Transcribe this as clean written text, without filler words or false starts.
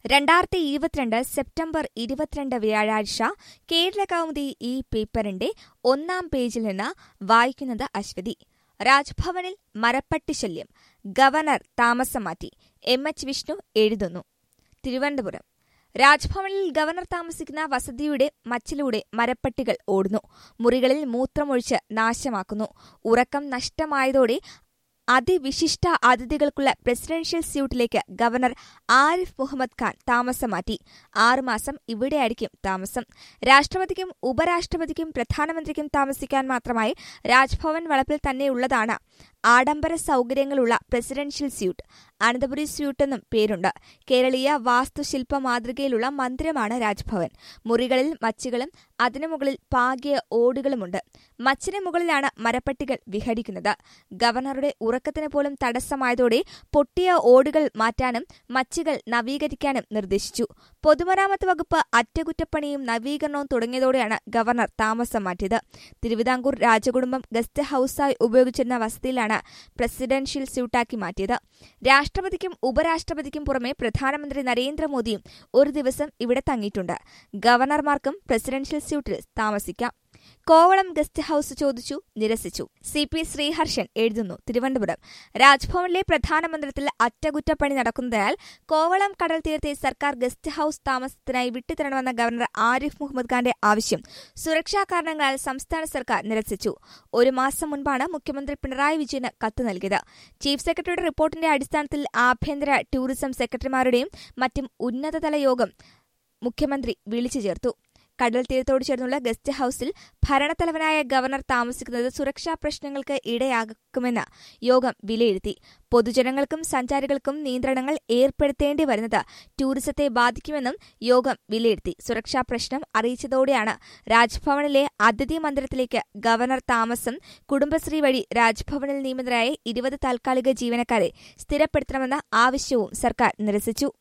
2022 September 22 വ്യാഴാഴ്ച കേരളകൗമുദി ഈ പേപ്പറിന്റെ ഒന്നാം പേജിൽ നിന്ന് വായിക്കുന്നത് അശ്വതി. രാജ്ഭവനിൽ മരപ്പട്ടി ശല്യം, ഗവർണർ താമസം മാറ്റി. എം.എച്ച്. വിഷ്ണു എഴുതുന്നു. തിരുവനന്തപുരം. രാജ്ഭവനിൽ ഗവർണർ താമസിക്കുന്ന വസതിയുടെ മച്ചിലൂടെ മരപ്പട്ടികൾ ഓടുന്നു. മുറികളിൽ മൂത്രമൊഴിച്ച് നാശമാക്കുന്നു. ഉറക്കം നഷ്ടമായതോടെ അതിവിശിഷ്ട അതിഥികൾക്കുള്ള പ്രസിഡൻഷ്യൽ സ്യൂട്ടിലേക്ക് ഗവർണർ ആരിഫ് മുഹമ്മദ് ഖാൻ താമസം മാറ്റി. 6 മാസം ഇവിടെയായിരിക്കും താമസം. രാഷ്ട്രപതിക്കും ഉപരാഷ്ട്രപതിക്കും പ്രധാനമന്ത്രിക്കും താമസിക്കാൻ മാത്രമായി രാജ്ഭവൻ വളപ്പിൽ തന്നെയുള്ളതാണ് ആഡംബര സൗകര്യങ്ങളുള്ള പ്രസിഡൻഷ്യൽ സ്യൂട്ട്. അനന്തപുരി സ്യൂട്ട് എന്നും പേരുണ്ട്. കേരളീയ വാസ്തുശില്പ മാതൃകയിലുള്ള മന്ദിരമാണ് രാജ്ഭവൻ. മുറികളിൽ മച്ചുകളും അതിനു മുകളിൽ പാകിയ ഓടുകളുമുണ്ട്. മച്ചിന് മുകളിലാണ് മരപ്പട്ടികൾ വിഹരിക്കുന്നത്. ഗവർണറുടെ ഉറക്കത്തിന് പോലും തടസ്സമായതോടെ പൊട്ടിയ ഓടുകൾ മാറ്റാനും മച്ചുകൾ നവീകരിക്കാനും നിർദ്ദേശിച്ചു. പൊതുമരാമത്ത് വകുപ്പ് അറ്റകുറ്റപ്പണിയും നവീകരണവും തുടങ്ങിയതോടെയാണ് ഗവർണർ താമസം മാറ്റിയത്. തിരുവിതാംകൂർ രാജകുടുംബം ഗസ്റ്റ് ഹൌസായി ഉപയോഗിച്ചിരുന്ന വസതിയിലാണ് പ്രസിഡൻഷ്യൽ സ്യൂട്ടാക്കി മാറ്റിയത്. രാഷ്ട്രപതിക്കും ഉപരാഷ്ട്രപതിക്കും പുറമെ പ്രധാനമന്ത്രി നരേന്ദ്രമോദിയും ഒരു ദിവസം ഇവിടെ തങ്ങിയിട്ടുണ്ട്. ഗവർണർമാർക്കും പ്രസിഡൻഷ്യൽ സ്യൂട്ടിൽ താമസിക്കാം. കോവളം ഗസ്റ്റ് ഹൌസ് ചോദിച്ചു, നിരസിച്ചു. CP ശ്രീഹർഷൻ എഴുതുന്നു. തിരുവനന്തപുരം. രാജ്ഭവനിലെ പ്രധാന മന്ദിരത്തിൽ അറ്റകുറ്റപ്പണി നടക്കുന്നതിനാൽ കോവളം കടൽ തീരത്തെ സർക്കാർ ഗസ്റ്റ് ഹൌസ് താമസത്തിനായി വിട്ടുതരണമെന്ന ഗവർണർ ആരിഫ് മുഹമ്മദ് ഖാന്റെ ആവശ്യം സുരക്ഷാ കാരണങ്ങളാൽ സംസ്ഥാന സർക്കാർ നിരസിച്ചു. 1 മാസം മുൻപാണ് മുഖ്യമന്ത്രി പിണറായി വിജയന് കത്ത് നൽകിയത്. ചീഫ് സെക്രട്ടറിയുടെ റിപ്പോർട്ടിന്റെ അടിസ്ഥാനത്തിൽ ആഭ്യന്തര ടൂറിസം സെക്രട്ടറിമാരുടെയും മറ്റും ഉന്നതതല യോഗം മുഖ്യമന്ത്രി വിളിച്ചു ചേർത്തു. കടൽ തീരത്തോട് ചേർന്നുള്ള ഗസ്റ്റ് ഹൌസിൽ ഭരണത്തലവനായ ഗവർണർ താമസിക്കുന്നത് സുരക്ഷാ പ്രശ്നങ്ങൾക്ക് ഇടയാക്കുമെന്ന് യോഗം വിലയിരുത്തി. പൊതുജനങ്ങൾക്കും സഞ്ചാരികൾക്കും നിയന്ത്രണങ്ങൾ ഏർപ്പെടുത്തേണ്ടി വരുന്നത് ടൂറിസത്തെ ബാധിക്കുമെന്നും യോഗം വിലയിരുത്തി. സുരക്ഷാ പ്രശ്നം അറിയിച്ചതോടെയാണ് രാജ്ഭവനിലെ അതിഥി മന്ദിരത്തിലേക്ക് ഗവർണർ താമസം കുടുംബശ്രീ വഴി രാജ്ഭവനിൽ നിയമിതരായ 20 താൽക്കാലിക ജീവനക്കാരെ സ്ഥിരപ്പെടുത്തണമെന്ന ആവശ്യവും സർക്കാർ നിരസിച്ചു.